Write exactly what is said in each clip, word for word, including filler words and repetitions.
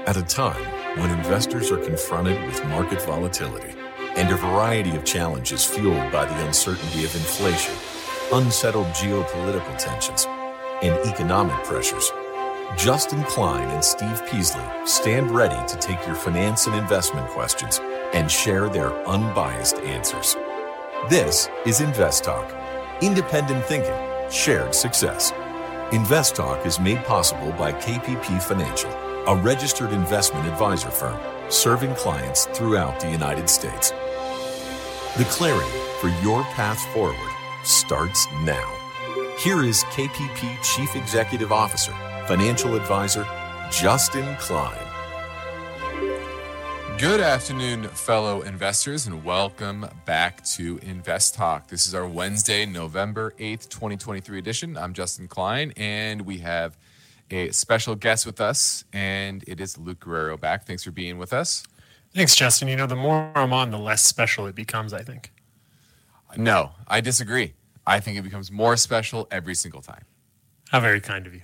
At a time when investors are confronted with market volatility and a variety of challenges fueled by the uncertainty of inflation, unsettled geopolitical tensions, and economic pressures, Justin Klein and Steve Peasley stand ready to take your finance and investment questions and share their unbiased answers. This is Invest Talk. Independent thinking, shared success. Invest Talk is made possible by K P P Financial, a registered investment advisor firm serving clients throughout the United States. The clarity for your path forward starts now. Here is K P P Chief Executive Officer, Financial Advisor, Justin Klein. Good afternoon, fellow investors, and welcome back to Invest Talk. This is our Wednesday, November eighth, twenty twenty-three edition. I'm Justin Klein, and we have a special guest with us, and it is Luke Guerrero back. Thanks for being with us. Thanks, Justin. You know, the more I'm on, the less special it becomes, I think. No, I disagree. I think it becomes more special every single time. How very kind of you.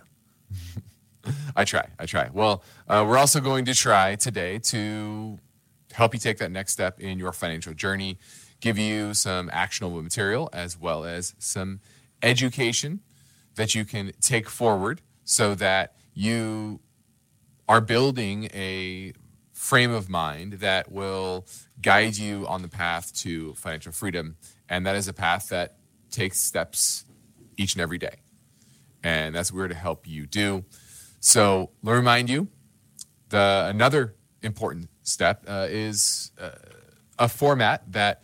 I try. I try. Well, uh, we're also going to try today to help you take that next step in your financial journey, give you some actionable material as well as some education that you can take forward so that you are building a frame of mind that will guide you on the path to financial freedom. And that is a path that takes steps each and every day. And that's what we're to help you do. So let me remind you, the another important step uh, is uh, a format that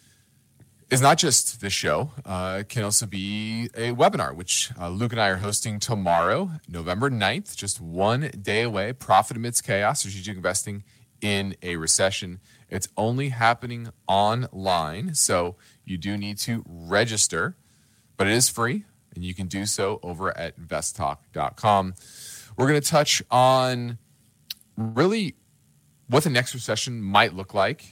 is not just this show. Uh, it can also be a webinar, which uh, Luke and I are hosting tomorrow, November ninth, just one day away. Profit Amidst Chaos, Strategic Investing in a Recession. It's only happening online, so you do need to register, but it is free, and you can do so over at invest talk dot com. We're going to touch on really what the next recession might look like,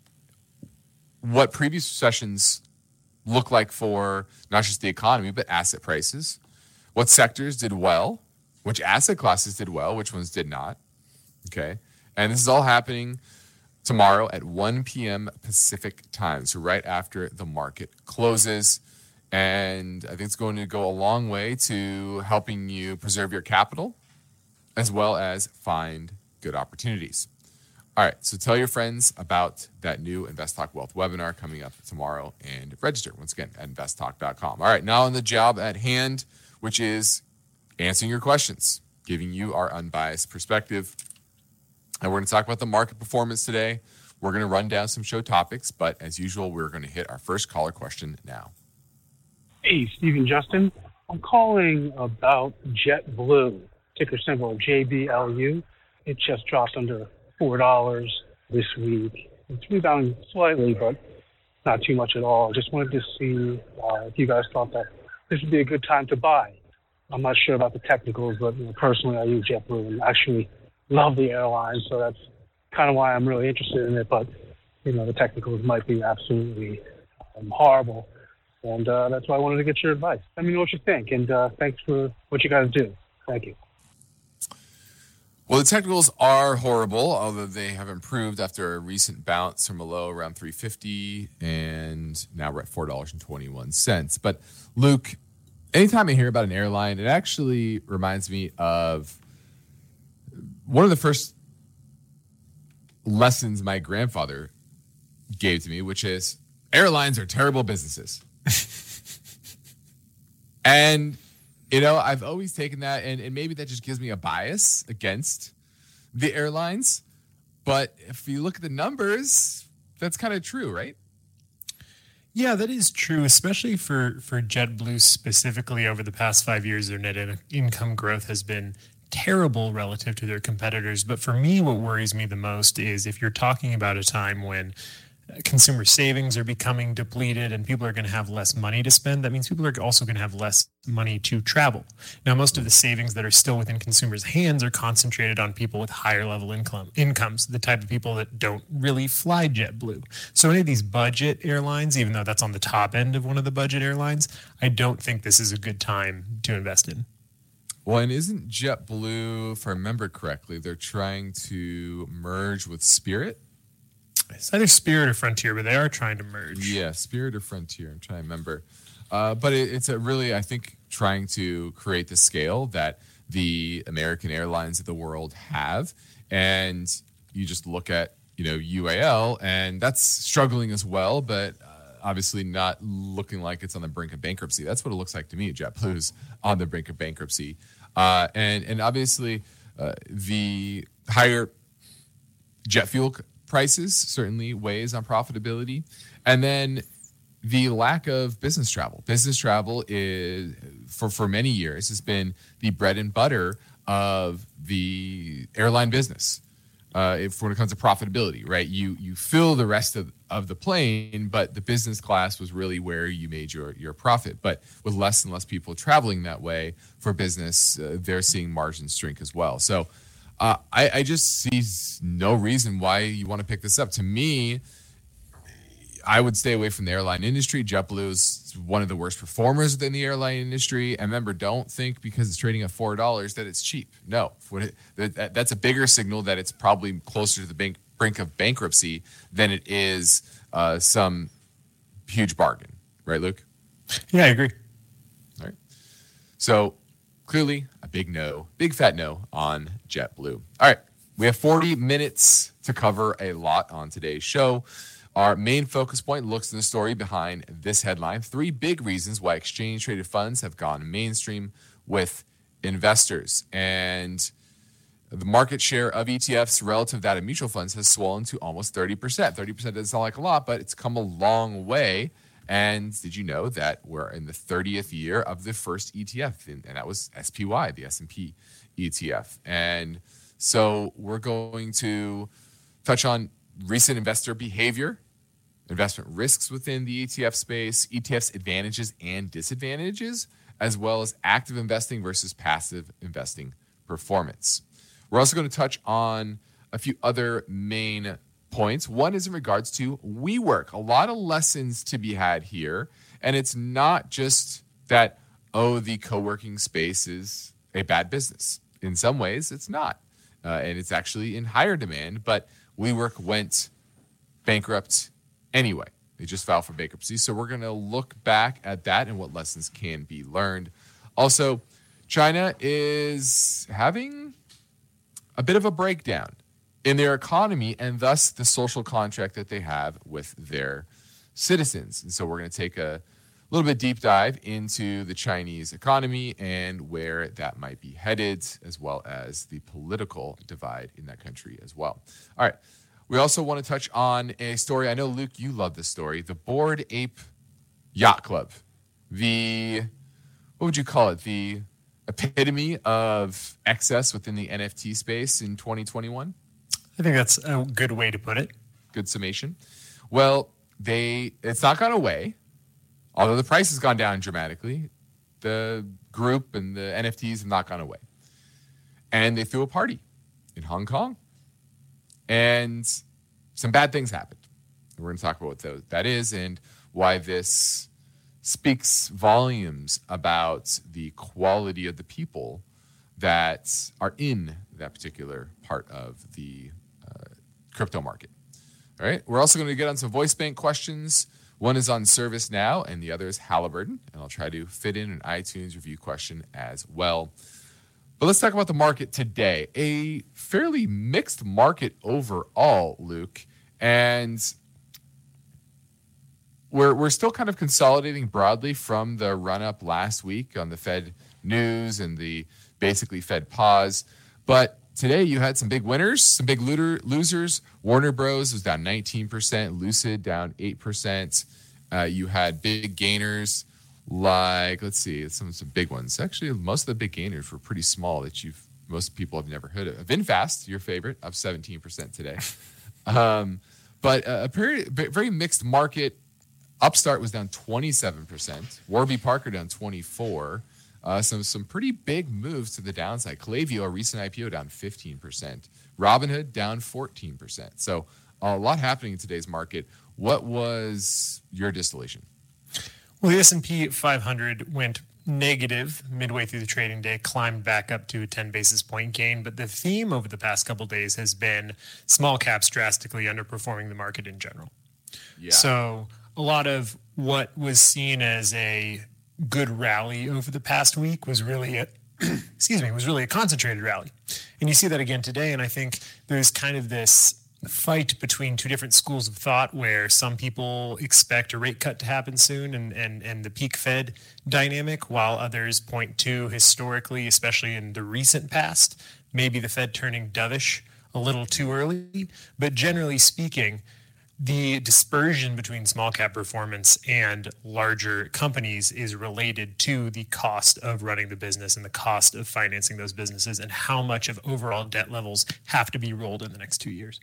what previous recessions look like for not just the economy, but asset prices, what sectors did well, which asset classes did well, which ones did not. Okay. And this is all happening tomorrow at one p.m. Pacific time, so right after the market closes. And I think it's going to go a long way to helping you preserve your capital as well as find good opportunities. All right, so tell your friends about that new Invest Talk Wealth webinar coming up tomorrow and register, once again, at invest talk dot com. All right, now on the job at hand, which is answering your questions, giving you our unbiased perspective. And we're going to talk about the market performance today. We're going to run down some show topics, but as usual, we're going to hit our first caller question now. Hey, Steve and Justin. I'm calling about JetBlue, ticker symbol J B L U. It just dropped under four dollars this week. It's rebounding slightly, but not too much at all. Just wanted to see uh, if you guys thought that this would be a good time to buy. I'm not sure about the technicals, but you know, personally, I use JetBlue and actually love the airline, so that's kind of why I'm really interested in it. But you know, the technicals might be absolutely um, horrible, and uh, that's why I wanted to get your advice. Let me know what you think, and uh, thanks for what you guys do. Thank you. Well, the technicals are horrible, although they have improved after a recent bounce from a low around three fifty, and now we're at four dollars and twenty-one cents. But Luke, anytime I hear about an airline, it actually reminds me of one of the first lessons my grandfather gave to me, which is airlines are terrible businesses. And you know, I've always taken that, and, and maybe that just gives me a bias against the airlines. But if you look at the numbers, that's kind of true, right? Yeah, that is true, especially for, for JetBlue specifically. Over the past five years, their net in- income growth has been terrible relative to their competitors. But for me, what worries me the most is if you're talking about a time when consumer savings are becoming depleted and people are going to have less money to spend, that means people are also going to have less money to travel. Now, most of the savings that are still within consumers' hands are concentrated on people with higher level income incomes, the type of people that don't really fly JetBlue. So any of these budget airlines, even though that's on the top end of one of the budget airlines, I don't think this is a good time to invest in. Well, and isn't JetBlue, if I remember correctly, they're trying to merge with Spirit? It's either Spirit or Frontier, but they are trying to merge. Yeah, Spirit or Frontier. I'm trying to remember. Uh, but it, it's a really, I think, trying to create the scale that the American airlines of the world have. And you just look at, you know, U A L, and that's struggling as well, but uh, obviously not looking like it's on the brink of bankruptcy. That's what it looks like to me. JetBlue's on the brink of bankruptcy. Uh, and, and obviously uh, the higher jet fuel prices certainly weighs on profitability. And then the lack of business travel. Business travel is, for, for many years, has been the bread and butter of the airline business. Uh, if when it comes to profitability, right? You you fill the rest of, of the plane, but the business class was really where you made your, your profit. But with less and less people traveling that way for business, uh, they're seeing margins shrink as well. So uh, I, I just see no reason why you want to pick this up. To me, I would stay away from the airline industry. JetBlue is one of the worst performers within the airline industry. And remember, don't think because it's trading at four dollars that it's cheap. No, that's a bigger signal that it's probably closer to the bank, brink of bankruptcy than it is uh, some huge bargain. Right, Luke? Yeah, I agree. All right. So clearly a big no, big fat no on JetBlue. All right. We have forty minutes to cover a lot on today's show. Our main focus point looks at the story behind this headline. Three big reasons why exchange-traded funds have gone mainstream with investors. And the market share of E T Fs relative to that of mutual funds has swollen to almost thirty percent. thirty percent doesn't sound like a lot, but it's come a long way. And did you know that we're in the thirtieth year of the first E T F? And that was S P Y, the S and P E T F. And so we're going to touch on recent investor behavior, investment risks within the E T F space, E T F's advantages and disadvantages, as well as active investing versus passive investing performance. We're also going to touch on a few other main points. One is in regards to WeWork. A lot of lessons to be had here. And it's not just that, oh, the co-working space is a bad business. In some ways, it's not. Uh, and it's actually in higher demand. But WeWork went bankrupt anyway. They just filed for bankruptcy. So we're going to look back at that and what lessons can be learned. Also, China is having a bit of a breakdown in their economy and thus the social contract that they have with their citizens. And so we're going to take a little bit deep dive into the Chinese economy and where that might be headed, as well as the political divide in that country as well. All right. We also want to touch on a story. I know, Luke, you love this story. The Bored Ape Yacht Club. The, what would you call it? The epitome of excess within the N F T space in twenty twenty-one? I think that's a good way to put it. Good summation. Well, they it's not gone away. Although the price has gone down dramatically, the group and the N F Ts have not gone away. And they threw a party in Hong Kong. And some bad things happened. We're going to talk about what those, that is and why this speaks volumes about the quality of the people that are in that particular part of the uh, crypto market. All right. We're also going to get on some voice bank questions. One is on ServiceNow and the other is Halliburton. And I'll try to fit in an iTunes review question as well. But let's talk about the market today. A fairly mixed market overall, Luke. And we're we're still kind of consolidating broadly from the run-up last week on the Fed news and the basically Fed pause. But today you had some big winners, some big looter, losers. Warner Bros. Was down nineteen percent. Lucid down eight percent. Uh, you had big gainers like, let's see, some some big ones. Actually, most of the big gainers were pretty small that you've most people have never heard of. VinFast, your favorite, up seventeen percent today. um, but a very, very mixed market. Upstart was down twenty-seven percent. Warby Parker down twenty-four percent. Uh, some some pretty big moves to the downside. Klaviyo, a recent I P O, down fifteen percent. Robinhood down fourteen percent. So a lot happening in today's market. What was your distillation? Well, the S and P five hundred went negative midway through the trading day, climbed back up to a ten basis point gain. But the theme over the past couple of days has been small caps drastically underperforming the market in general. Yeah. So a lot of what was seen as a good rally over the past week was really a excuse me, was really a concentrated rally. And you see that again today. And I think there's kind of this fight between two different schools of thought where some people expect a rate cut to happen soon and, and, and the peak Fed dynamic, while others point to historically, especially in the recent past, maybe the Fed turning dovish a little too early. But generally speaking, the dispersion between small cap performance and larger companies is related to the cost of running the business and the cost of financing those businesses and how much of overall debt levels have to be rolled in the next two years.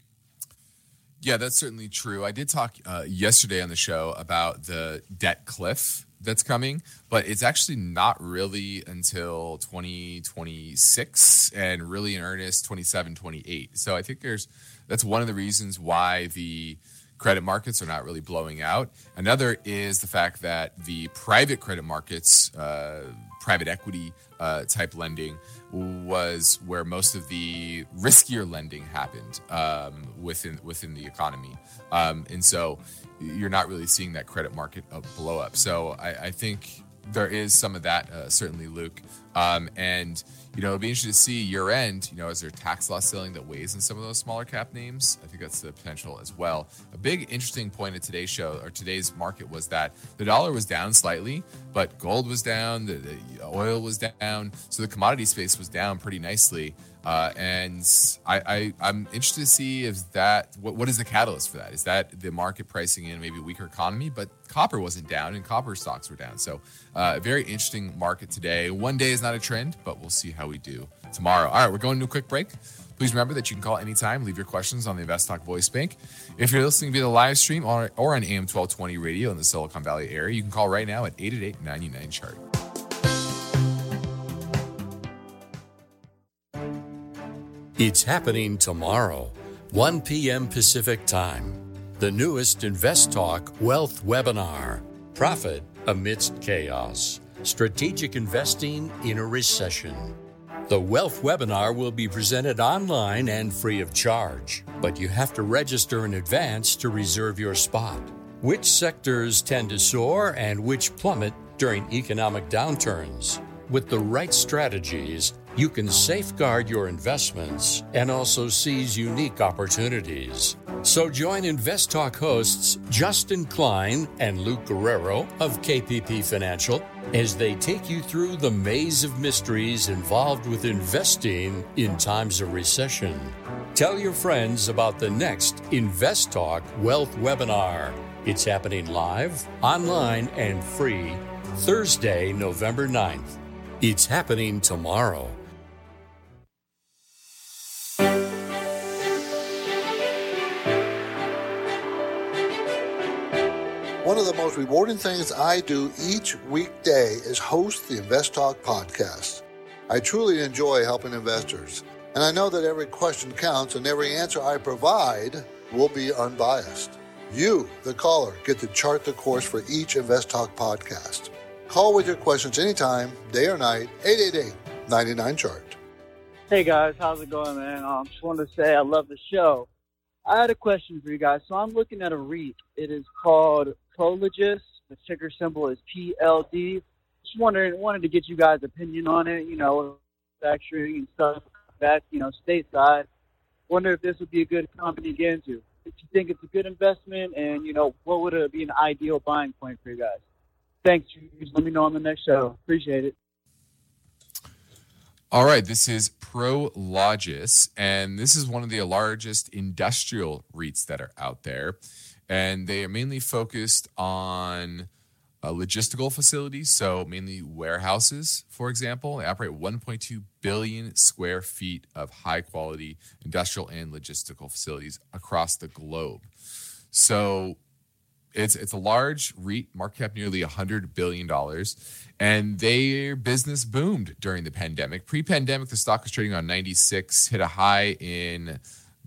Yeah, that's certainly true. I did talk uh, yesterday on the show about the debt cliff that's coming, but it's actually not really until twenty twenty-six and really in earnest twenty-seven, twenty-eight. So I think there's that's one of the reasons why the credit markets are not really blowing out. Another is the fact that the private credit markets, uh, private equity uh, type lending, was where most of the riskier lending happened um, within within the economy, um, and so you're not really seeing that credit market uh, blow up. So I, I think there is some of that, uh, certainly, Luke. Um, and you know, it'll be interesting to see year end. You know, is there tax loss selling that weighs in some of those smaller cap names? I think that's the potential as well. A big interesting point of today's show or today's market was that the dollar was down slightly, but gold was down, the, the oil was down, so the commodity space was down pretty nicely. Uh, and I, I, I'm interested to see if that what, what is the catalyst for that? Is that the market pricing in maybe a weaker economy? But copper wasn't down, and copper stocks were down. So uh, a very interesting market today. One day is not a trend, but we'll see how we do tomorrow. All right, we're going to a quick break. Please remember that you can call anytime, leave your questions on the InvestTalk Voice Bank. If you're listening via the live stream or, or on A M twelve twenty radio in the Silicon Valley area, you can call right now at eight eight eight, nine nine, chart. It's happening tomorrow, one p.m. Pacific Time. The newest InvestTalk Wealth Webinar. Profit amidst chaos. Strategic investing in a recession. The Wealth Webinar will be presented online and free of charge, but you have to register in advance to reserve your spot. Which sectors tend to soar and which plummet during economic downturns? With the right strategies, you can safeguard your investments and also seize unique opportunities. So join InvestTalk hosts Justin Klein and Luke Guerrero of K P P Financial as they take you through the maze of mysteries involved with investing in times of recession. Tell your friends about the next InvestTalk Wealth Webinar. It's happening live, online, and free Thursday, November ninth. It's happening tomorrow. One of the most rewarding things I do each weekday is host the InvestTalk podcast. I truly enjoy helping investors, and I know that every question counts and every answer I provide will be unbiased. You, the caller, get to chart the course for each InvestTalk podcast. Call with your questions anytime, day or night, eight eight eight, nine nine, chart. Hey guys, how's it going, man? I um, just wanted to say I love the show. I had a question for you guys. So I'm looking at a REIT. It is called Prologis. The ticker symbol is P L D. Just wondering, wanted to get you guys' opinion on it. You know, manufacturing and stuff back, you know, stateside. Wonder if this would be a good company to get into. If you think it's a good investment, and you know, what would it be an ideal buying point for you guys? Thanks. Let me know on the next show. Appreciate it. All right, this is Prologis, and this is one of the largest industrial REITs that are out there, and they are mainly focused on uh, logistical facilities, so mainly warehouses, for example. They operate one point two billion square feet of high-quality industrial and logistical facilities across the globe. So It's it's a large REIT, market cap nearly one hundred billion dollars, and their business boomed during the pandemic. Pre-pandemic, the stock was trading on ninety-six, hit a high in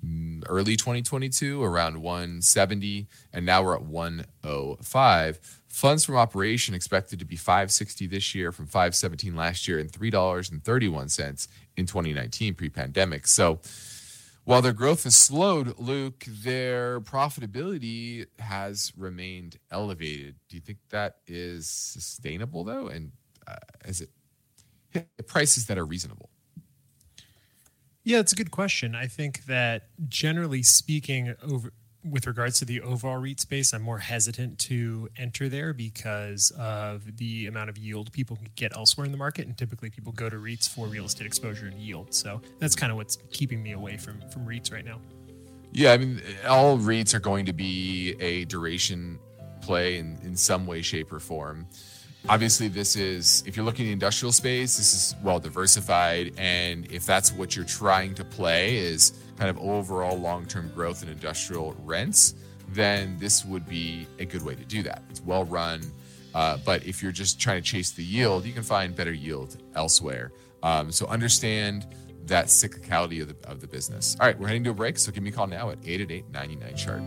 early twenty twenty-two, around one seventy, and now we're at one oh five. Funds from operation expected to be five sixty this year from five seventeen last year and three dollars and thirty-one cents in twenty nineteen pre-pandemic. So while their growth has slowed, Luke, their profitability has remained elevated. Do you think that is sustainable, though? And uh, is it hit prices that are reasonable? Yeah, it's a good question. I think that generally speaking, over with regards to the overall REIT space, I'm more hesitant to enter there because of the amount of yield people can get elsewhere in the market. And typically people go to REITs for real estate exposure and yield. So that's kind of what's keeping me away from, from REITs right now. Yeah, I mean, all REITs are going to be a duration play in, in some way, shape, or form. Obviously, this is, if you're looking at the industrial space, this is well diversified. And if that's what you're trying to play is kind of overall long-term growth in industrial rents, then this would be a good way to do that. It's well run. Uh, but if you're just trying to chase the yield, you can find better yield elsewhere. Um, so understand that cyclicality of the, of the business. All right, we're heading to a break. So give me a call now at eight eight eight, nine nine, chart.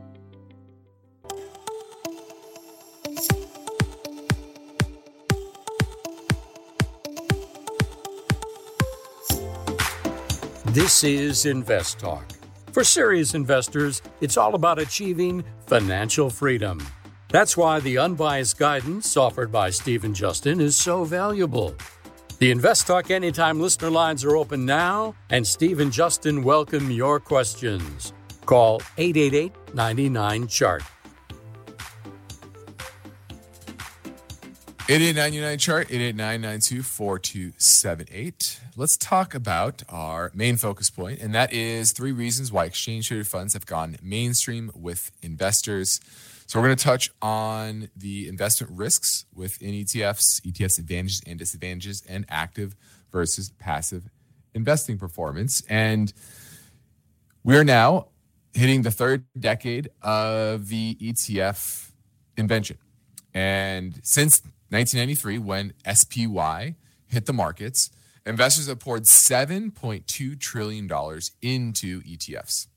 This is Invest Talk. For serious investors, it's all about achieving financial freedom. That's why the unbiased guidance offered by Steve and Justin is so valuable. The Invest Talk Anytime listener lines are open now, and Steve and Justin welcome your questions. Call eight eight eight, nine nine, chart. eight eight eight, nine nine, chart, eight eight nine, nine two, four two seven eight. Let's talk about our main focus point, and that is three reasons why exchange-traded funds have gone mainstream with investors. So we're going to touch on the investment risks within E T Fs, E T Fs' advantages and disadvantages, and active versus passive investing performance. And we're now hitting the third decade of the E T F invention. And since nineteen ninety-three, when S P Y hit the markets, investors have poured seven point two trillion dollars into E T Fs.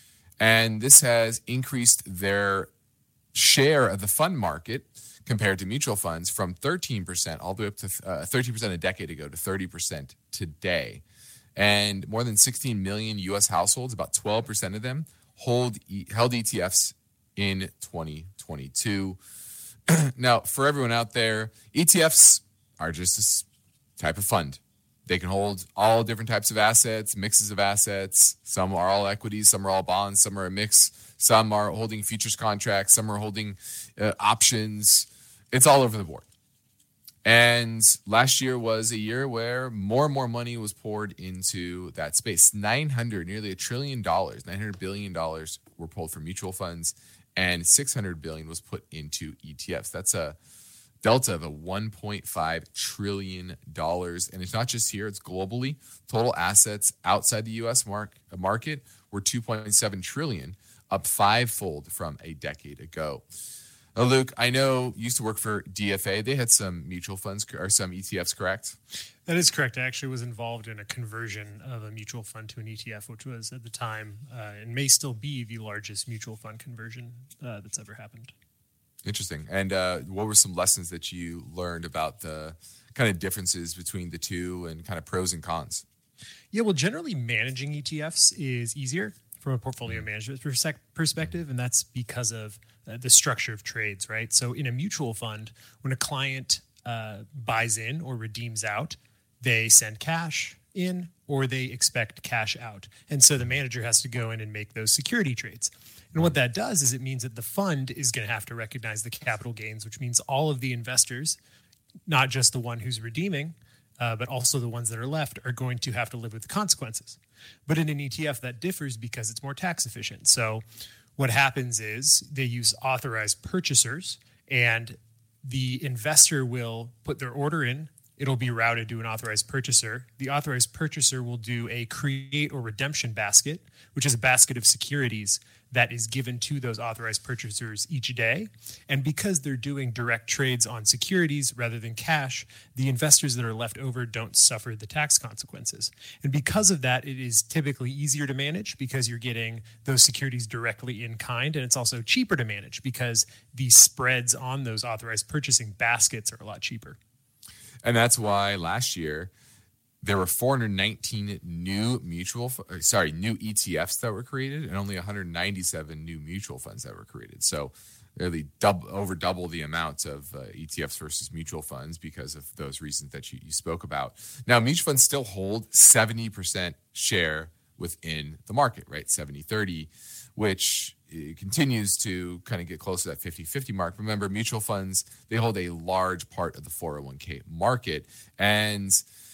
And this has increased their share of the fund market compared to mutual funds from thirteen percent all the way up to uh, thirteen percent a decade ago to thirty percent today. And more than sixteen million U S households, about twelve percent of them, hold held E T Fs in twenty twenty-two. Now, for everyone out there, E T Fs are just this type of fund. They can hold all different types of assets, mixes of assets. Some are all equities, some are all bonds, some are a mix. Some are holding futures contracts, some are holding uh, options. It's all over the board. And last year was a year where more and more money was poured into that space. nine hundred, nearly a trillion dollars, nine hundred billion dollars were pulled from mutual funds, and six hundred billion dollars was put into E T Fs. That's a delta of a one point five trillion dollars. And it's not just here, it's globally. Total assets outside the U S mark, market were two point seven trillion dollars, up fivefold from a decade ago. Now, Luke, I know you used to work for D F A. They had some mutual funds or some E T Fs, correct? That is correct. I actually was involved in a conversion of a mutual fund to an E T F, which was at the time uh, and may still be the largest mutual fund conversion uh, that's ever happened. Interesting. And uh, what were some lessons that you learned about the kind of differences between the two and kind of pros and cons? Yeah, well, generally managing E T Fs is easier from a portfolio management perspective, and that's because of uh, the structure of trades, right? So in a mutual fund, when a client uh, buys in or redeems out, they send cash in or they expect cash out. And so the manager has to go in and make those security trades. And what that does is it means that the fund is going to have to recognize the capital gains, which means all of the investors, not just the one who's redeeming, uh, but also the ones that are left, are going to have to live with the consequences. But in an E T F, that differs because it's more tax efficient. So what happens is they use authorized purchasers, and the investor will put their order in it'll be routed to an authorized purchaser. The authorized purchaser will do a create or redemption basket, which is a basket of securities that is given to those authorized purchasers each day. And because they're doing direct trades on securities rather than cash, the investors that are left over don't suffer the tax consequences. And because of that, it is typically easier to manage because you're getting those securities directly in kind. And it's also cheaper to manage because the spreads on those authorized purchasing baskets are a lot cheaper. And that's why last year there were four hundred nineteen new mutual, sorry, new E T Fs that were created, and only one hundred ninety-seven new mutual funds that were created. So nearly double, over double the amount of uh, E T Fs versus mutual funds because of those reasons that you, you spoke about. Now, mutual funds still hold seventy percent share within the market, right? seventy thirty, which it continues to kind of get close to that fifty-fifty mark. Remember, mutual funds, they hold a large part of the four oh one k market, and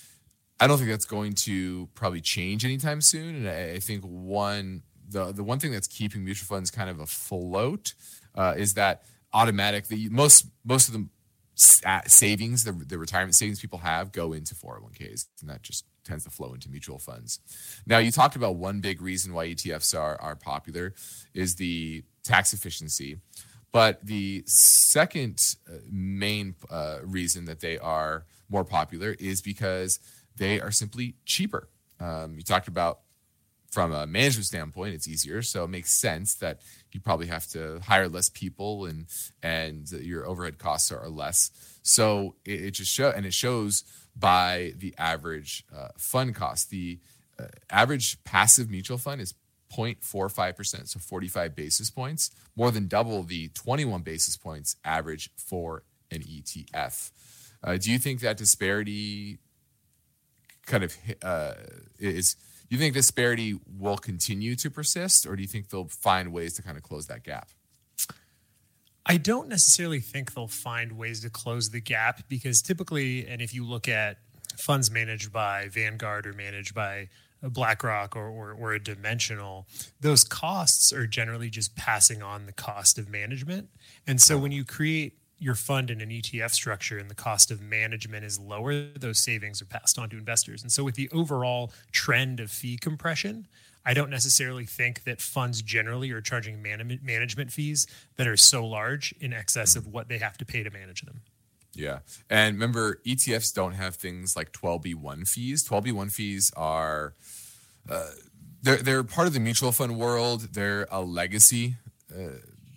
I don't think that's going to probably change anytime soon. And I, I think one the the one thing that's keeping mutual funds kind of afloat uh, is that automatic. The most most of the savings, the, the retirement savings people have, go into four oh one k's, and that just tends to flow into mutual funds. Now, you talked about one big reason why E T Fs are are popular is the tax efficiency, but the second main uh, reason that they are more popular is because they are simply cheaper. Um, you talked about from a management standpoint, it's easier. So it makes sense that you probably have to hire less people and and your overhead costs are less. So it, it just show and it shows by the average uh, fund cost. The uh, average passive mutual fund is zero point four five percent, so forty-five basis points, more than double the twenty-one basis points average for an E T F. Uh, do you think that disparity kind of uh, is, do you think disparity will continue to persist, or do you think they'll find ways to kind of close that gap? I don't necessarily think they'll find ways to close the gap because typically, and if you look at funds managed by Vanguard or managed by BlackRock or, or, or a Dimensional, those costs are generally just passing on the cost of management. And so when you create your fund in an E T F structure and the cost of management is lower, those savings are passed on to investors. And so with the overall trend of fee compression, I don't necessarily think that funds generally are charging man- management fees that are so large in excess of what they have to pay to manage them. Yeah. And remember, E T Fs don't have things like twelve B one fees. twelve B one fees are, uh, they're, they're part of the mutual fund world. They're a legacy uh,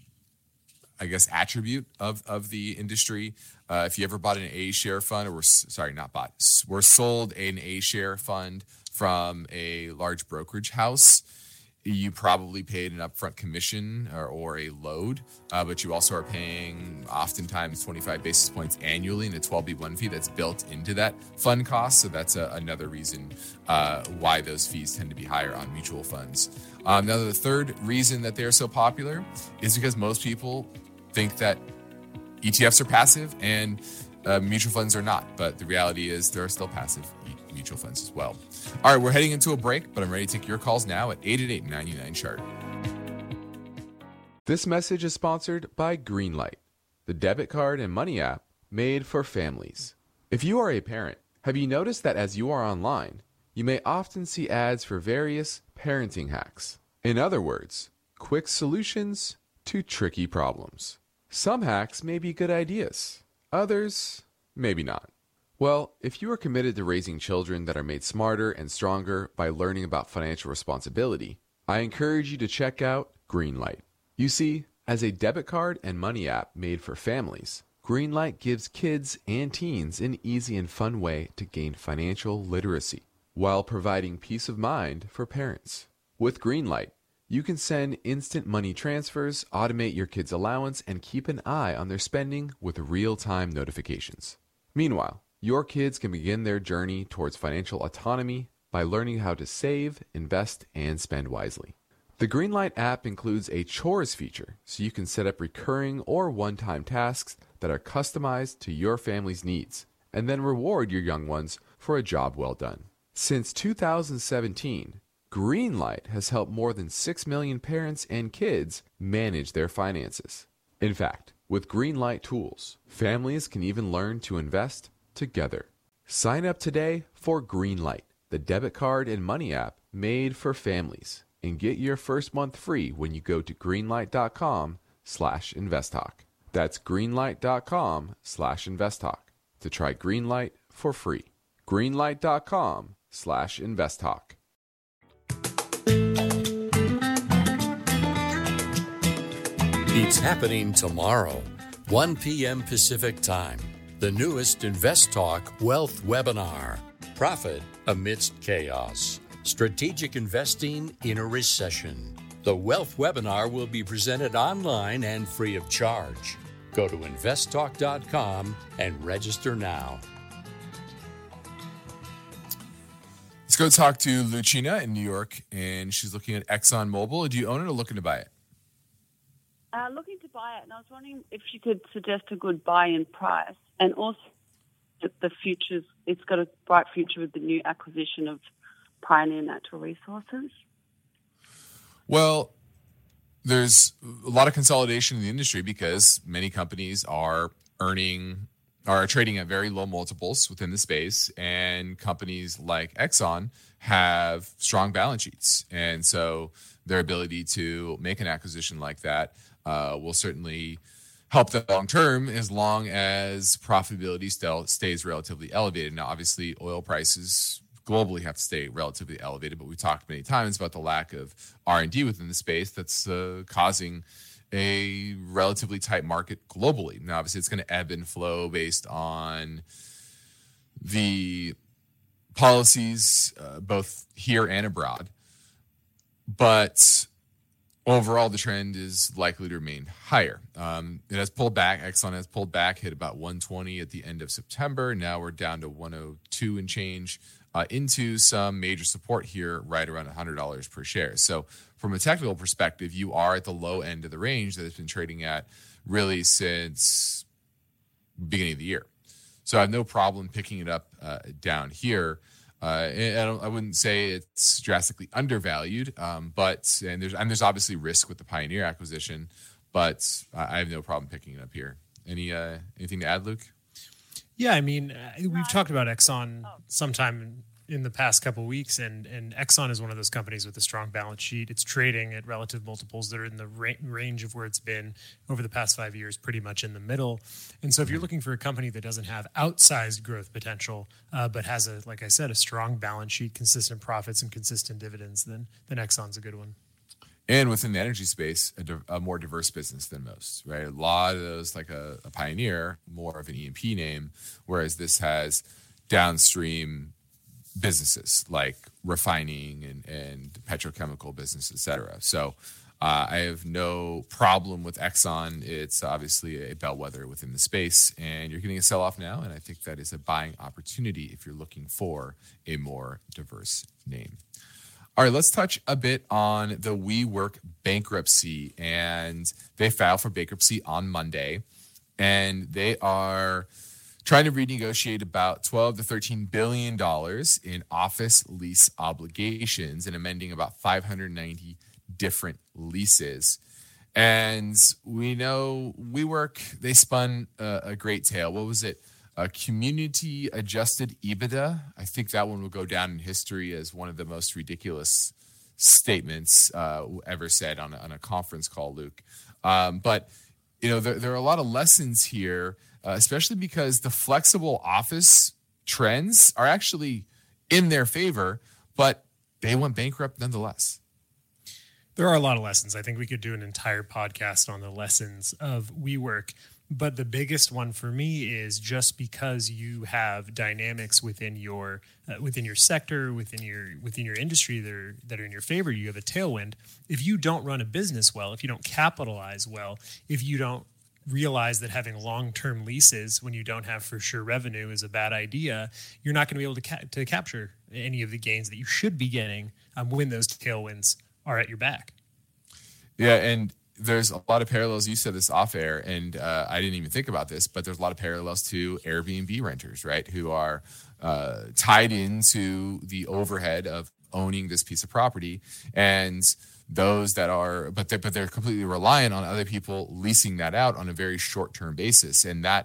I guess, attribute of, of the industry. Uh, if you ever bought an A-share fund, or were, sorry, not bought, were sold an A-share fund from a large brokerage house, you probably paid an upfront commission or, or a load, uh, but you also are paying oftentimes twenty-five basis points annually in a twelve B one fee that's built into that fund cost. So that's a, another reason uh, why those fees tend to be higher on mutual funds. Um, now, the third reason that they're so popular is because most people think that E T Fs are passive and uh, mutual funds are not. But the reality is there are still passive mutual funds as well. All right, we're heading into a break, but I'm ready to take your calls now at eight eight eight, nine nine, chart. This message is sponsored by Greenlight, the debit card and money app made for families. If you are a parent, have you noticed that as you are online, you may often see ads for various parenting hacks? In other words, quick solutions to tricky problems. Some hacks may be good ideas, others maybe not. Well, if you are committed to raising children that are made smarter and stronger by learning about financial responsibility, I encourage you to check out Greenlight. You see, as a debit card and money app made for families, Greenlight gives kids and teens an easy and fun way to gain financial literacy while providing peace of mind for parents. With Greenlight, you can send instant money transfers, automate your kids' allowance, and keep an eye on their spending with real-time notifications. Meanwhile, your kids can begin their journey towards financial autonomy by learning how to save, invest, and spend wisely. The Greenlight app includes a chores feature, so you can set up recurring or one-time tasks that are customized to your family's needs, and then reward your young ones for a job well done. Since two thousand seventeen, Greenlight has helped more than six million parents and kids manage their finances. In fact, with Greenlight tools, families can even learn to invest together. Sign up today for Greenlight, the debit card and money app made for families, and get your first month free when you go to greenlight.com slash investtalk. That's greenlight.com slash investtalk to try Greenlight for free. greenlight.com slash investtalk. It's happening tomorrow, one p.m. Pacific Time. The newest Invest Talk Wealth Webinar. Profit amidst chaos. Strategic investing in a recession. The Wealth Webinar will be presented online and free of charge. Go to invest talk dot com and register now. Let's go talk to Lucina in New York, and she's looking at ExxonMobil. Do you own it or looking to buy it? Uh, looking to buy it, and I was wondering if you could suggest a good buy-in price, and also that the futures, it's got a bright future with the new acquisition of Pioneer Natural Resources. Well, there's a lot of consolidation in the industry because many companies are earning, are trading at very low multiples within the space, and companies like Exxon have strong balance sheets. And so their ability to make an acquisition like that uh, will certainly help them long term as long as profitability still stays relatively elevated. Now, obviously, oil prices globally have to stay relatively elevated, but we've talked many times about the lack of R and D within the space that's uh, causing a relatively tight market globally. Now, obviously, it's going to ebb and flow based on the policies, uh, both here and abroad. But overall, the trend is likely to remain higher. Um, it has pulled back. Exxon has pulled back, hit about one twenty at the end of September. Now we're down to one oh two and change, uh, into some major support here, right around one hundred dollars per share. So from a technical perspective, you are at the low end of the range that it's been trading at really since beginning of the year. So I have no problem picking it up uh, down here. Uh, and I, don't, I wouldn't say it's drastically undervalued, um, but and there's and there's obviously risk with the Pioneer acquisition, but I have no problem picking it up here. Any uh, anything to add, Luke? Yeah, I mean, uh, we've talked about Exxon sometime in the past couple of weeks, and and Exxon is one of those companies with a strong balance sheet. It's trading at relative multiples that are in the ra- range of where it's been over the past five years, pretty much in the middle. And so if you're looking for a company that doesn't have outsized growth potential, uh, but has, a like I said, a strong balance sheet, consistent profits, and consistent dividends, then, then Exxon's a good one. And within the energy space, a, di- a more diverse business than most, right? A lot of those, like a, a Pioneer, more of an E and P name, whereas this has downstream businesses like refining and, and petrochemical business, et cetera. So uh, I have no problem with Exxon. It's obviously a bellwether within the space, and you're getting a sell-off now, and I think that is a buying opportunity if you're looking for a more diverse name. All right, let's touch a bit on the WeWork bankruptcy, and they filed for bankruptcy on Monday, and they are trying to renegotiate about twelve to thirteen billion dollars in office lease obligations and amending about five hundred ninety different leases. And we know WeWork, they spun a, a great tale. What was it? A community adjusted EBITDA. I think that one will go down in history as one of the most ridiculous statements uh, ever said on a, on a conference call, Luke. Um, but, you know, there, there are a lot of lessons here, Uh, especially because the flexible office trends are actually in their favor, but they went bankrupt nonetheless. There are a lot of lessons. I think we could do an entire podcast on the lessons of WeWork. But the biggest one for me is just because you have dynamics within your uh, within your sector, within your within your industry that are, that are in your favor, you have a tailwind. If you don't run a business well, if you don't capitalize well, if you don't realize that having long-term leases when you don't have for sure revenue is a bad idea, you're not going to be able to ca- to capture any of the gains that you should be getting um, when those tailwinds are at your back. Yeah, and there's a lot of parallels. You said this off air, and uh, I didn't even think about this, but there's a lot of parallels to Airbnb renters, right, who are uh, tied into the overhead of owning this piece of property, and those that are, but they're, but they're completely reliant on other people leasing that out on a very short-term basis. And that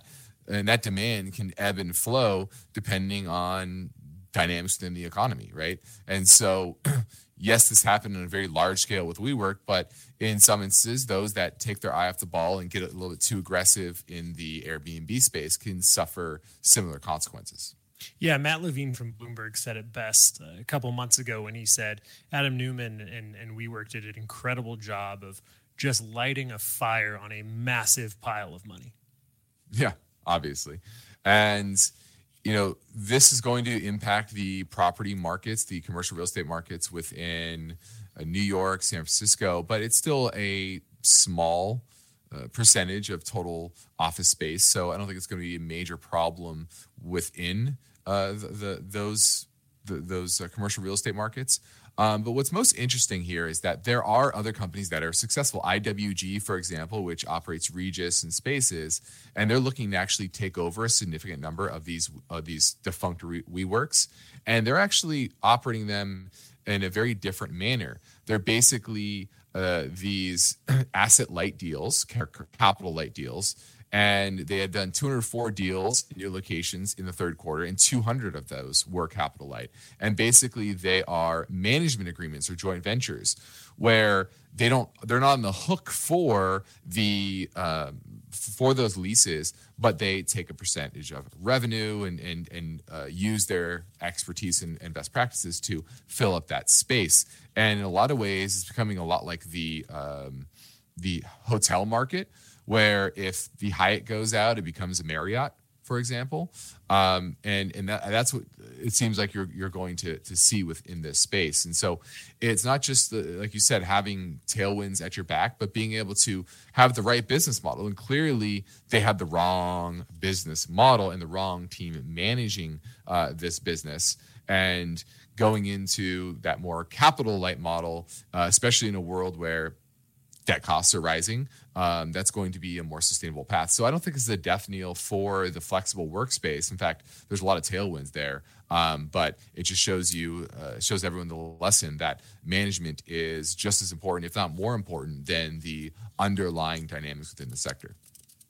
and that demand can ebb and flow depending on dynamics within the economy, right? And so, yes, this happened on a very large scale with WeWork, but in some instances, those that take their eye off the ball and get a little bit too aggressive in the Airbnb space can suffer similar consequences. Yeah, Matt Levine from Bloomberg said it best uh, a couple months ago when he said Adam Newman and, and WeWork did an incredible job of just lighting a fire on a massive pile of money. Yeah, obviously. And, you know, this is going to impact the property markets, the commercial real estate markets within uh, New York, San Francisco, but it's still a small uh, percentage of total office space. So I don't think it's going to be a major problem within uh, the, the those the, those uh, commercial real estate markets. Um, but what's most interesting here is that there are other companies that are successful. I W G, for example, which operates Regus and Spaces, and they're looking to actually take over a significant number of these uh, these defunct re- WeWorks, and they're actually operating them in a very different manner. They're basically uh, these asset light deals, capital light deals. And they had done two hundred four deals in new locations in the third quarter, and two hundred of those were capital light. And basically, they are management agreements or joint ventures where they don't, they're not on the hook for the um, for those leases, but they take a percentage of revenue and and and uh, use their expertise and, and best practices to fill up that space. And in a lot of ways, it's becoming a lot like the um, the hotel market, where if the Hyatt goes out, it becomes a Marriott, for example, um, and and that, that's what it seems like you're you're going to to see within this space. And so it's not just the, like you said, having tailwinds at your back, but being able to have the right business model. And clearly, they had the wrong business model and the wrong team managing uh, this business. And going into that more capital light model, uh, especially in a world where debt costs are rising, um, that's going to be a more sustainable path. So I don't think this is a death knell for the flexible workspace. In fact, there's a lot of tailwinds there, um, but it just shows you, uh, shows everyone the lesson that management is just as important, if not more important, than the underlying dynamics within the sector.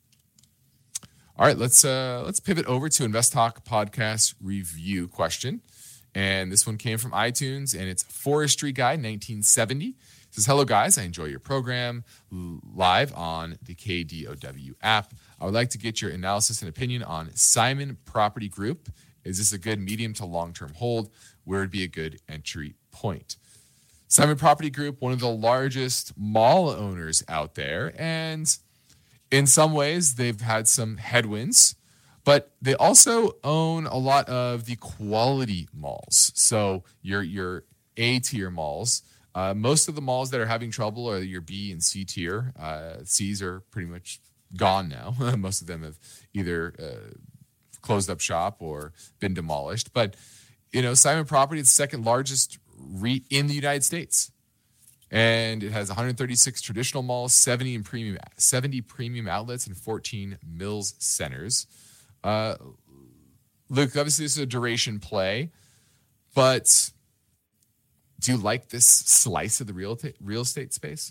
All right, let's uh, let's pivot over to Invest Talk podcast review question, and this one came from iTunes, and it's Forestry Guy nineteen seventy. It says, hello, guys. I enjoy your program live on the K D O W app. I would like to get your analysis and opinion on Simon Property Group. Is this a good medium to long-term hold? Where would be a good entry point? Simon Property Group, one of the largest mall owners out there. And in some ways, they've had some headwinds, but they also own a lot of the quality malls. So your, your A-tier malls. Uh, most of the malls that are having trouble are your B and C tier. Uh, C's are pretty much gone now. Most of them have either uh, closed up shop or been demolished. But, you know, Simon Property is the second largest REIT in the United States. And it has one hundred thirty-six traditional malls, seventy, in premium, seventy premium outlets, and fourteen Mills centers. Uh, Luke, obviously this is a duration play, but do you like this slice of the real estate, real estate space?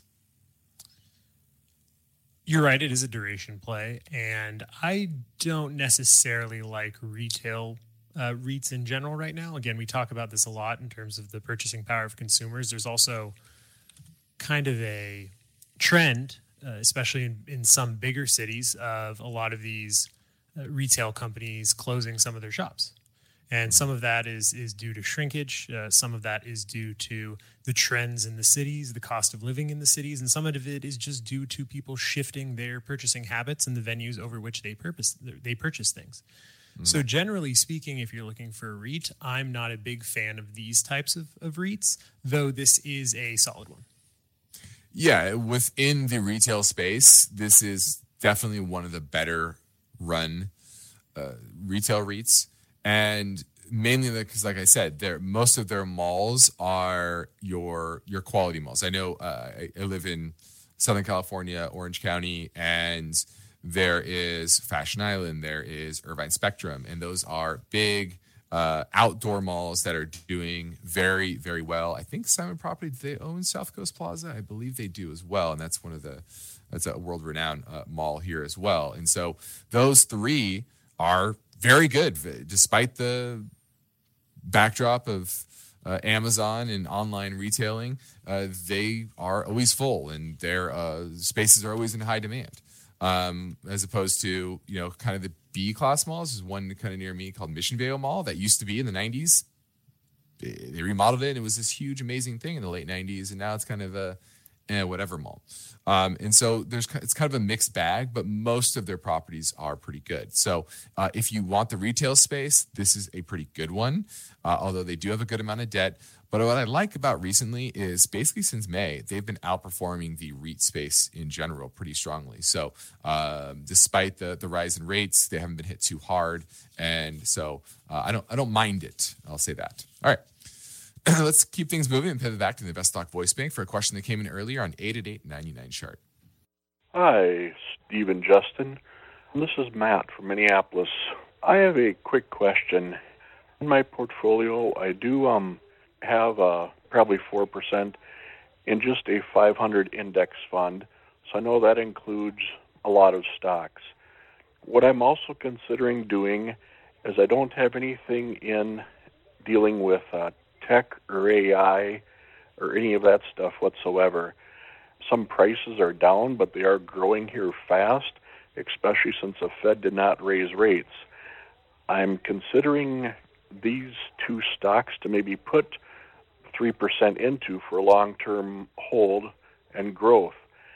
You're right. It is a duration play. And I don't necessarily like retail uh, REITs in general right now. Again, we talk about this a lot in terms of the purchasing power of consumers. There's also kind of a trend, uh, especially in, in some bigger cities, of a lot of these uh, retail companies closing some of their shops. And some of that is is due to shrinkage. Uh, some of that is due to the trends in the cities, the cost of living in the cities, and some of it is just due to people shifting their purchasing habits and the venues over which they purpose they purchase things. Mm. So generally speaking, if you're looking for a REIT, I'm not a big fan of these types of, of REITs, though this is a solid one. Yeah, within the retail space, this is definitely one of the better run uh, retail REITs. And mainly because, like I said, they're, most of their malls are your your quality malls. I know uh, I, I live in Southern California, Orange County, and there is Fashion Island, there is Irvine Spectrum, and those are big uh, outdoor malls that are doing very, very well. I think Simon Property, they own South Coast Plaza. I believe they do as well, and that's one of the that's a world-renowned uh, mall here as well. And so those three are very good, despite the backdrop of uh, Amazon and online retailing. Uh, they are always full, and their uh, spaces are always in high demand. Um, as opposed to, you know, kind of the B class malls. There's one kind of near me called Mission Vale Mall that used to be in the nineties. They remodeled it, and it was this huge, amazing thing in the late nineties, and now it's kind of a eh, whatever mall. Um, and so there's it's kind of a mixed bag, but most of their properties are pretty good. So uh, if you want the retail space, this is a pretty good one, uh, although they do have a good amount of debt. But what I like about recently is basically since May, they've been outperforming the REIT space in general pretty strongly. So uh, despite the the rise in rates, they haven't been hit too hard, and so uh, I don't I don't mind it. I'll say that. All right. Let's keep things moving and pivot back to the InvestTalk Voice Bank for a question that came in earlier on eight eight eight, nine nine, chart. Hi, Steve and Justin. This is Matt from Minneapolis. I have a quick question. In my portfolio, I do um have uh, probably four percent in just a five hundred index fund, so I know that includes a lot of stocks. What I'm also considering doing is I don't have anything in dealing with uh, tech or A I or any of that stuff whatsoever. Some prices are down, but they are growing here fast, especially since the Fed did not raise rates. I'm considering these two stocks to maybe put three percent into for a long-term hold and growth.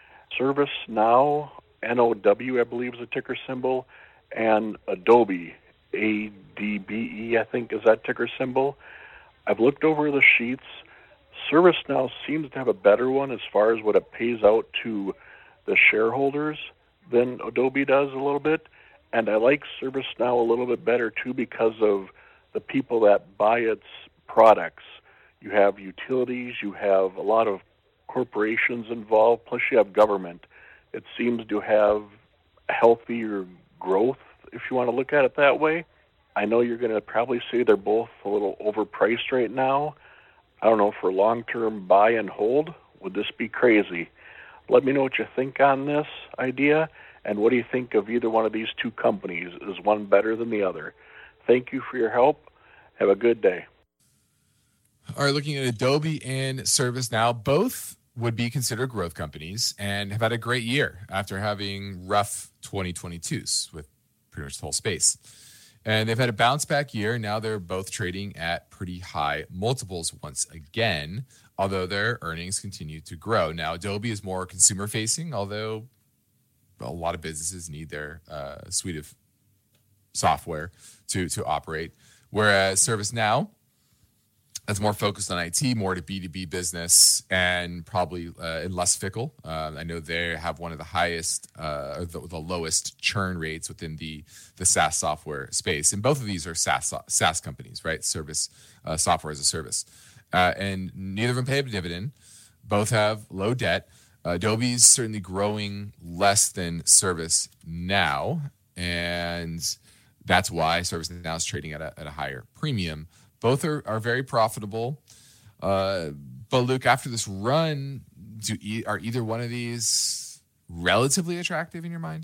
ServiceNow, N O W, I believe is a ticker symbol, and Adobe, A D B E, I think is that ticker symbol. I've looked over the sheets. ServiceNow seems to have a better one as far as what it pays out to the shareholders than Adobe does a little bit, and I like ServiceNow a little bit better too because of the people that buy its products. You have utilities, you have a lot of corporations involved, plus you have government. It seems to have healthier growth, if you want to look at it that way. I know you're going to probably say they're both a little overpriced right now. I don't know, for long-term buy and hold, would this be crazy? Let me know what you think on this idea, and what do you think of either one of these two companies? Is one better than the other? Thank you for your help. Have a good day. All right, looking at Adobe and ServiceNow, both would be considered growth companies and have had a great year after having rough twenty twenty-twos with pretty much the whole space. And they've had a bounce back year. Now they're both trading at pretty high multiples once again, although their earnings continue to grow. Now, Adobe is more consumer facing, although a lot of businesses need their uh, suite of software to, to operate. Whereas ServiceNow, that's more focused on I T, more to B two B business, and probably uh, and less fickle. Uh, I know they have one of the highest, uh, or the, the lowest churn rates within the the SaaS software space. And both of these are SaaS SaaS companies, right? Service uh, software as a service, uh, and neither of them pay a dividend. Both have low debt. Uh, Adobe's certainly growing less than ServiceNow, and that's why ServiceNow is trading at a, at a higher premium. Both are, are very profitable. Uh, but Luke, after this run, do e- are either one of these relatively attractive in your mind?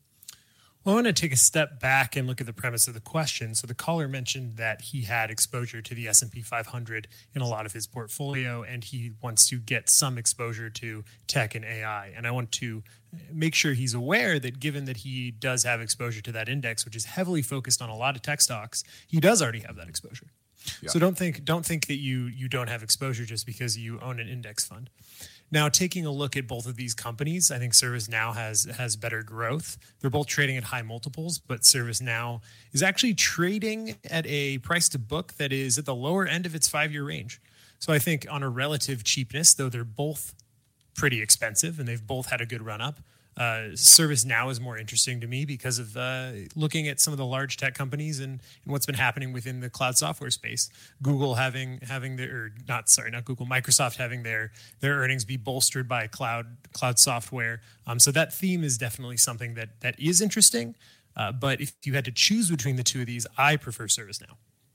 Well, I want to take a step back and look at the premise of the question. So the caller mentioned that he had exposure to the S and P five hundred in a lot of his portfolio, and he wants to get some exposure to tech and A I. And I want to make sure he's aware that given that he does have exposure to that index, which is heavily focused on a lot of tech stocks, he does already have that exposure. Yeah. So don't think don't think that you you don't have exposure just because you own an index fund. Now, taking a look at both of these companies, I think ServiceNow has has better growth. They're both trading at high multiples, but ServiceNow is actually trading at a price to book that is at the lower end of its five-year range. So I think on a relative cheapness, though they're both pretty expensive and they've both had a good run up, Uh, ServiceNow is more interesting to me because of uh, looking at some of the large tech companies and, and what's been happening within the cloud software space. Google having having their or not sorry not Google Microsoft having their their earnings be bolstered by cloud cloud software. Um, so that theme is definitely something that that is interesting. Uh, but if you had to choose between the two of these, I prefer ServiceNow.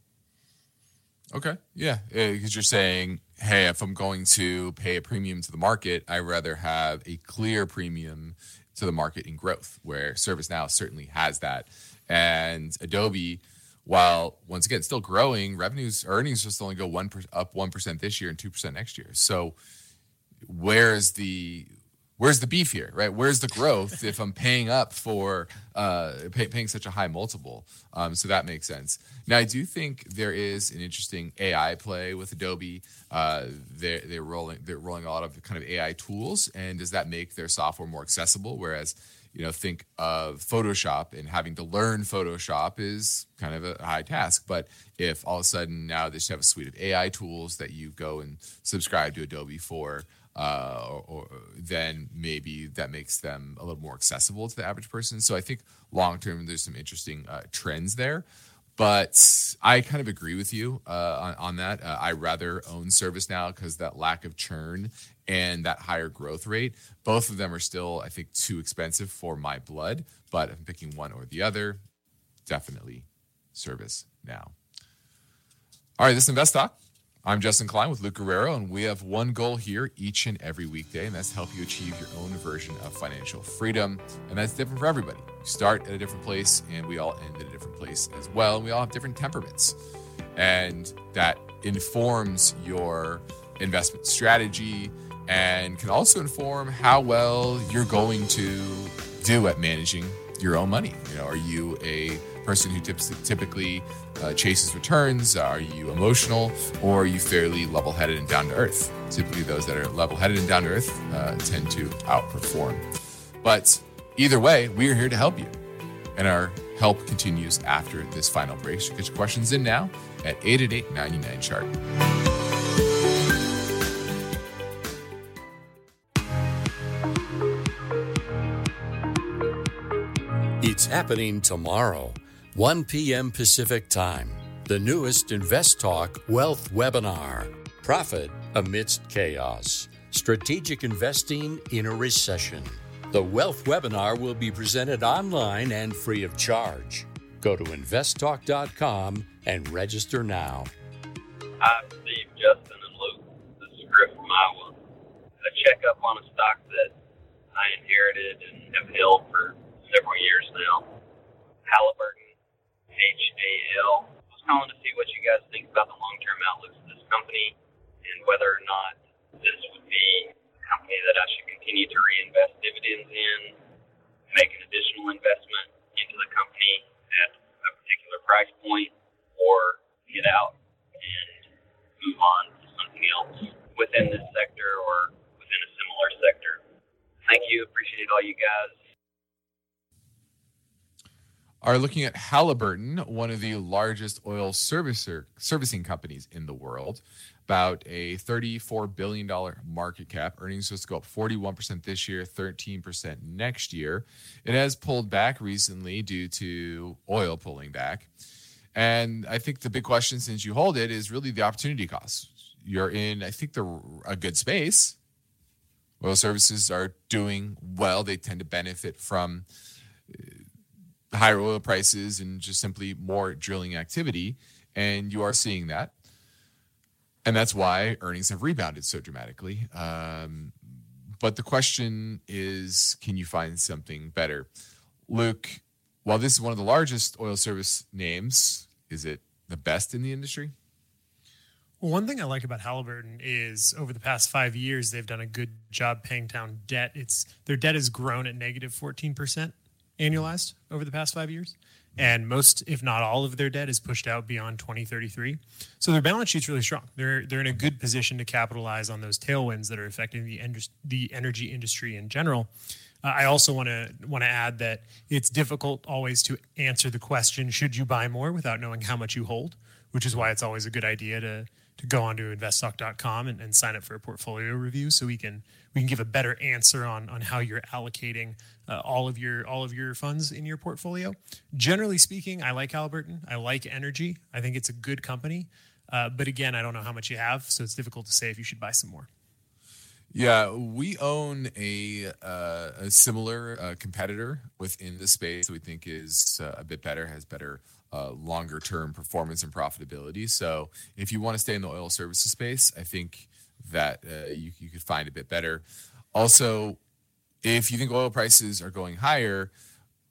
Okay, yeah, because you're saying, hey, if I'm going to pay a premium to the market, I'd rather have a clear premium to the market in growth, where ServiceNow certainly has that. And Adobe, while once again still growing, revenues, earnings just only go one per, up one percent this year and two percent next year. So where's the where's the beef here, right? Where's the growth if I'm paying up for uh, pay, paying such a high multiple? Um, so that makes sense. Now, I do think there is an interesting A I play with Adobe. Uh, they're, they're rolling they're rolling a lot of kind of A I tools, and does that make their software more accessible? Whereas, you know, think of Photoshop, and having to learn Photoshop is kind of a high task. But if all of a sudden now they just have a suite of A I tools that you go and subscribe to Adobe for, uh, or, or then maybe that makes them a little more accessible to the average person. So I think long term there's some interesting uh, trends there. But I kind of agree with you uh, on, on that. Uh, I rather own ServiceNow because that lack of churn and that higher growth rate, both of them are still, I think, too expensive for my blood. But if I'm picking one or the other, definitely ServiceNow. All right, this is Invest Talk. I'm Justin Klein with Luke Guerrero, and we have one goal here each and every weekday, and that's to help you achieve your own version of financial freedom. And that's different for everybody. You start at a different place, and we all end at a different place as well. And we all have different temperaments. And that informs your investment strategy and can also inform how well you're going to do at managing your own money. You know, are you a person who typically uh, chases returns? Are you emotional, or are you fairly level-headed and down-to-earth? Typically, those that are level-headed and down-to-earth uh, tend to outperform. But either way, we are here to help you, and our help continues after this final break. So get your questions in now at eight eight eight, nine nine, chart. It's happening tomorrow, one p.m. Pacific Time. The newest Invest Talk Wealth Webinar. Profit amidst chaos. Strategic investing in a recession. The Wealth Webinar will be presented online and free of charge. Go to invest talk dot com and register now. Hi, Steve, Justin, and Luke. This is Griff from Iowa. A checkup on a stock that I inherited and have held for several years now. Halliburton, H A L. I was calling to see what you guys think about the long-term outlooks of this company and whether or not this would be a company that I should continue to reinvest dividends in, make an additional investment into the company at a particular price point, or get out and move on to something else within this sector or within a similar sector. Thank you. Appreciate all you guys. Are looking at Halliburton, one of the largest oil servicer, servicing companies in the world, about a thirty-four billion dollars market cap. Earnings supposed to go up forty-one percent this year, thirteen percent next year. It has pulled back recently due to oil pulling back. And I think the big question since you hold it is really the opportunity cost. You're in, I think, the, a good space. Oil services are doing well. They tend to benefit from higher oil prices and just simply more drilling activity. And you are seeing that. And that's why earnings have rebounded so dramatically. Um, but the question is, can you find something better? Luke, while this is one of the largest oil service names, is it the best in the industry? Well, one thing I like about Halliburton is over the past five years, they've done a good job paying down debt. It's their debt has grown at negative fourteen percent annualized over the past five years. And most, if not all of their debt is pushed out beyond twenty thirty-three. So their balance sheet's really strong. They're they're in a good position to capitalize on those tailwinds that are affecting the en- the energy industry in general. Uh, I also want to want to add that it's difficult always to answer the question, should you buy more, without knowing how much you hold, which is why it's always a good idea to to go onto invest talk dot com and, and sign up for a portfolio review so we can we can give a better answer on on how you're allocating uh, all of your all of your funds in your portfolio. Generally speaking, I like Halliburton. I like energy. I think it's a good company. Uh, but again, I don't know how much you have, so it's difficult to say if you should buy some more. Yeah, we own a, uh, a similar uh, competitor within the space that we think is uh, a bit better, has better uh, longer-term performance and profitability. So if you want to stay in the oil services space, I think that uh, you, you could find a bit better. Also, if you think oil prices are going higher,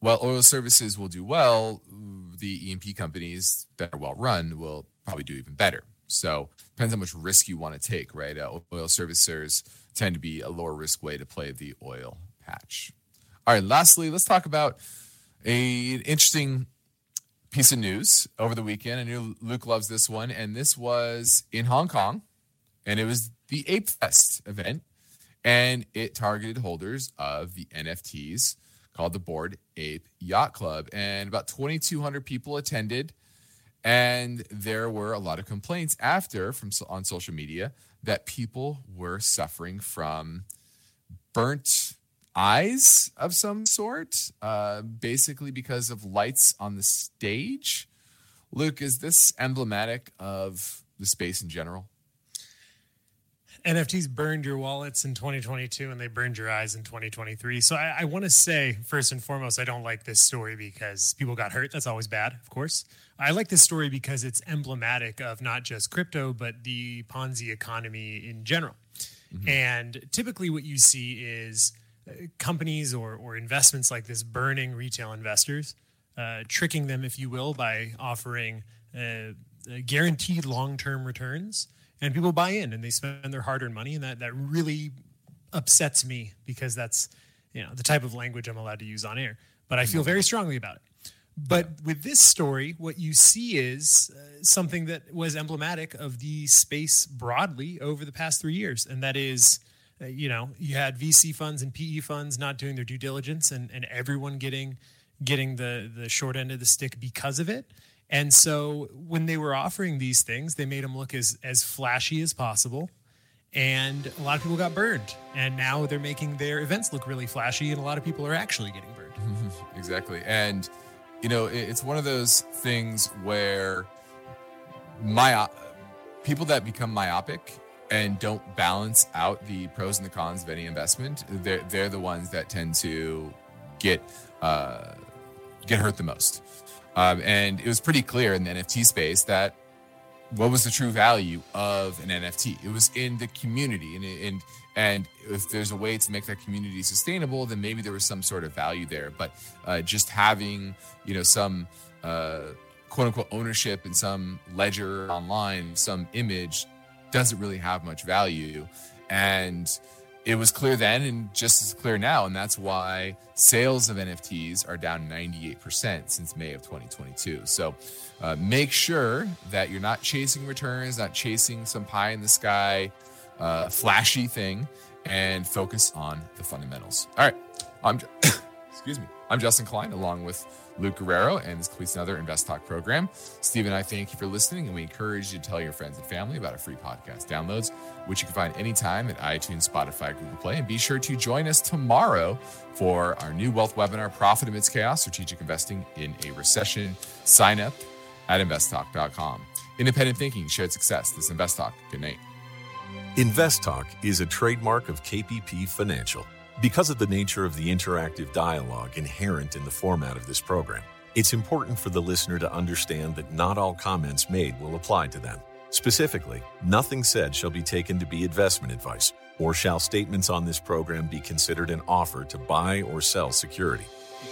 while oil services will do well, the E and P companies that are well run will probably do even better. So depends how much risk you want to take, right? Uh, oil servicers tend to be a lower risk way to play the oil patch. All right, lastly, let's talk about a, an interesting piece of news over the weekend. I know Luke loves this one, and this was in Hong Kong, and it was the Ape Fest event, and it targeted holders of the N F Ts called the Bored Ape Yacht Club, and about twenty-two hundred people attended, and there were a lot of complaints after from on social media that people were suffering from burnt eyes of some sort, uh, basically because of lights on the stage. Luke, is this emblematic of the space in general? N F Ts burned your wallets in twenty twenty-two and they burned your eyes in twenty twenty-three. So I, I want to say, first and foremost, I don't like this story because people got hurt. That's always bad, of course. I like this story because it's emblematic of not just crypto, but the Ponzi economy in general. Mm-hmm. And typically what you see is uh, companies or, or investments like this burning retail investors, uh, tricking them, if you will, by offering uh, guaranteed long-term returns. And people buy in and they spend their hard-earned money, and that, that really upsets me because that's, you know, the type of language I'm allowed to use on air. But I feel very strongly about it. But with this story, what you see is uh, something that was emblematic of the space broadly over the past three years, and that is, uh, you know, you had V C funds and P E funds not doing their due diligence, and, and everyone getting getting the the short end of the stick because of it. And so when they were offering these things, they made them look as, as flashy as possible. And a lot of people got burned. And now they're making their events look really flashy, and a lot of people are actually getting burned. Exactly. And, you know, it's one of those things where my people that become myopic and don't balance out the pros and the cons of any investment, they're, they're the ones that tend to get uh, get hurt the most. Um, and it was pretty clear in the N F T space that what was the true value of an N F T? It was in the community. And, and, and if there's a way to make that community sustainable, then maybe there was some sort of value there. But uh, just having, you know, some uh, quote unquote ownership in some ledger online, some image, doesn't really have much value. And it was clear then and just as clear now. And that's why sales of N F Ts are down ninety-eight percent since May of twenty twenty-two. So uh, make sure that you're not chasing returns, not chasing some pie in the sky, uh, flashy thing, and focus on the fundamentals. All right. I'm, excuse me. I'm Justin Klein, along with Luke Guerrero, and this completes another Invest Talk program. Steve and I thank you for listening, and we encourage you to tell your friends and family about our free podcast downloads, which you can find anytime at iTunes, Spotify, Google Play. And be sure to join us tomorrow for our new wealth webinar, Profit Amidst Chaos, Strategic Investing in a Recession. Sign up at invest talk dot com. Independent thinking, shared success. This is Invest Talk. Good night. Invest Talk is a trademark of K P P Financial. Because of the nature of the interactive dialogue inherent in the format of this program, it's important for the listener to understand that not all comments made will apply to them. Specifically, nothing said shall be taken to be investment advice, or shall statements on this program be considered an offer to buy or sell security.